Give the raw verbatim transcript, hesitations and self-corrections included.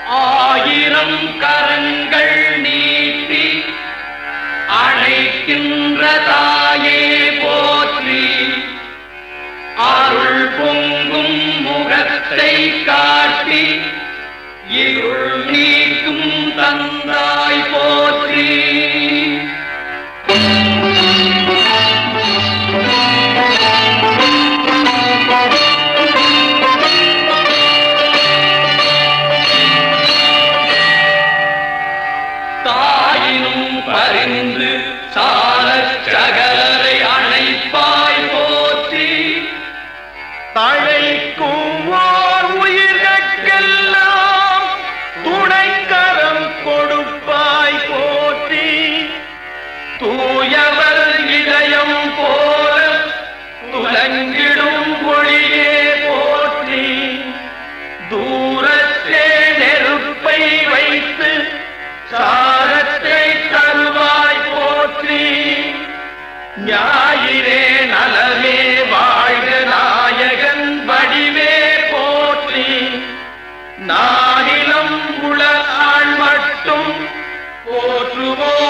ஆயிரம் கரங்கள் நீட்டி அழைக்கின்ற தாயே போற்றி, அருள் பொங்கும் முகத்தை காட்டி இருள் நீக்கும் தந்தாய் போற்றி. தாயினும் பரிந்து சாலச் சகலரை அணைப்பாய் போற்றி, தழைக்கும் ஓர் உயிர்கட்கெல்லாம் துணைக்கரம் கொடுப்பாய் போற்றி, தூயவர் இதயம் போல துலங்கிடும் ஒளியே போற்றி, தூரத்தே நெருப்பை வைத்து சாரத்தை தருவாய் போற்றி, ஞாயிறே நலமே வாழ்க நாயகன் வடிவே போற்றி, நானிலம் உலகாள் மட்டும் போற்றுவோம்